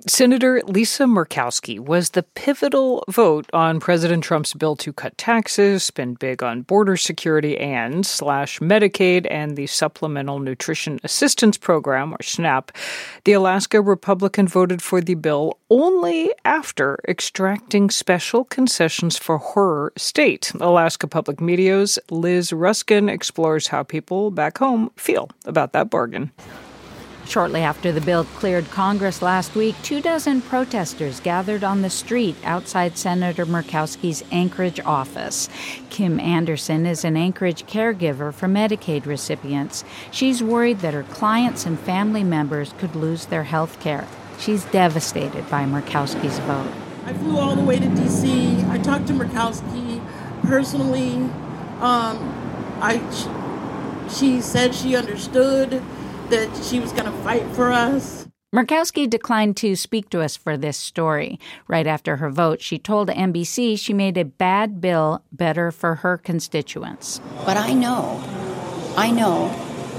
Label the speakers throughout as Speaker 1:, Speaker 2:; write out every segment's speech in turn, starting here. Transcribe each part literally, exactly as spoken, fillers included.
Speaker 1: Senator Lisa Murkowski was the pivotal vote on President Trump's bill to cut taxes, spend big on border security, and slash Medicaid and the Supplemental Nutrition Assistance Program, or SNAP. The Alaska Republican voted for the bill only after extracting special concessions for her state. Alaska Public Media's Liz Ruskin explores how people back home feel about that bargain.
Speaker 2: Shortly after the bill cleared Congress last week, two dozen protesters gathered on the street outside Senator Murkowski's Anchorage office. Kim Anderson is an Anchorage caregiver for Medicaid recipients. She's worried that her clients and family members could lose their health care. She's devastated by Murkowski's vote.
Speaker 3: I flew all the way to D C. I talked to Murkowski personally. Um, I, she said she understood that she was going to fight for us.
Speaker 2: Murkowski declined to speak to us for this story. Right after her vote, she told N B C she made a bad bill better for her constituents.
Speaker 4: But I know, I know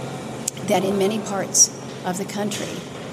Speaker 4: that in many parts of the country,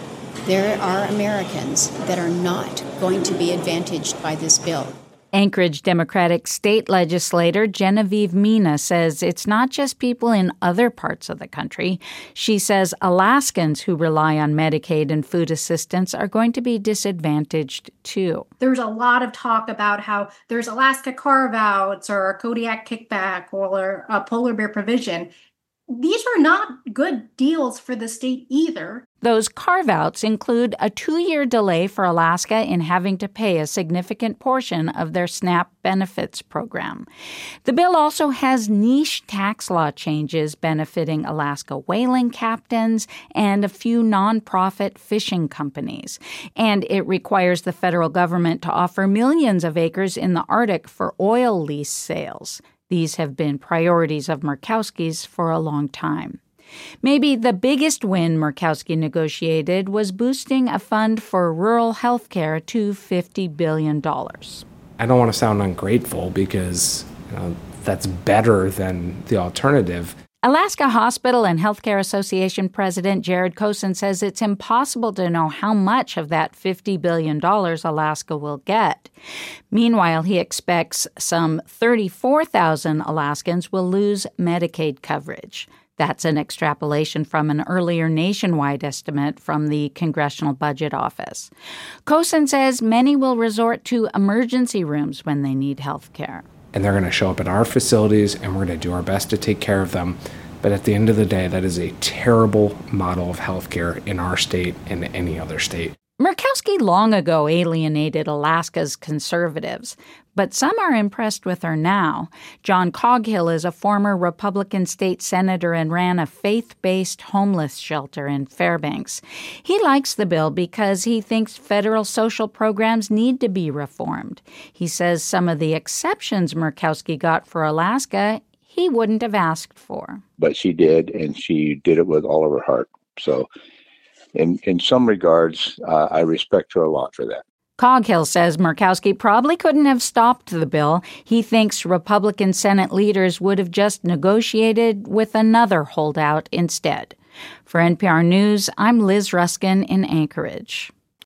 Speaker 4: there are Americans that are not going to be advantaged by this bill.
Speaker 2: Anchorage Democratic state legislator Genevieve Mina says it's not just people in other parts of the country. She says Alaskans who rely on Medicaid and food assistance are going to be disadvantaged, too.
Speaker 5: There's a lot of talk about how there's Alaska carve-outs or a Kodiak kickback or a polar bear provision. These are not good deals for the state either.
Speaker 2: Those carve-outs include a two-year delay for Alaska in having to pay a significant portion of their SNAP benefits program. The bill also has niche tax law changes benefiting Alaska whaling captains and a few nonprofit fishing companies. And it requires the federal government to offer millions of acres in the Arctic for oil lease sales. These have been priorities of Murkowski's for a long time. Maybe the biggest win Murkowski negotiated was boosting a fund for rural health care to fifty billion dollars.
Speaker 6: I don't want to sound ungrateful because you know, that's better than the alternative.
Speaker 2: Alaska Hospital and Healthcare Association President Jared Kosen says it's impossible to know how much of that fifty billion dollars Alaska will get. Meanwhile, he expects some thirty-four thousand Alaskans will lose Medicaid coverage. That's an extrapolation from an earlier nationwide estimate from the Congressional Budget Office. Kosen says many will resort to emergency rooms when they need health care.
Speaker 6: And they're going to show up at our facilities, and we're going to do our best to take care of them. But at the end of the day, that is a terrible model of healthcare in our state and any other state.
Speaker 2: Murkowski long ago alienated Alaska's conservatives, but some are impressed with her now. John Coghill is a former Republican state senator and ran a faith-based homeless shelter in Fairbanks. He likes the bill because he thinks federal social programs need to be reformed. He says some of the exceptions Murkowski got for Alaska he wouldn't have asked for.
Speaker 7: But she did, and she did it with all of her heart. So in, in some regards, uh, I respect her a lot for that.
Speaker 2: Coghill says Murkowski probably couldn't have stopped the bill. He thinks Republican Senate leaders would have just negotiated with another holdout instead. For N P R News, I'm Liz Ruskin in Anchorage.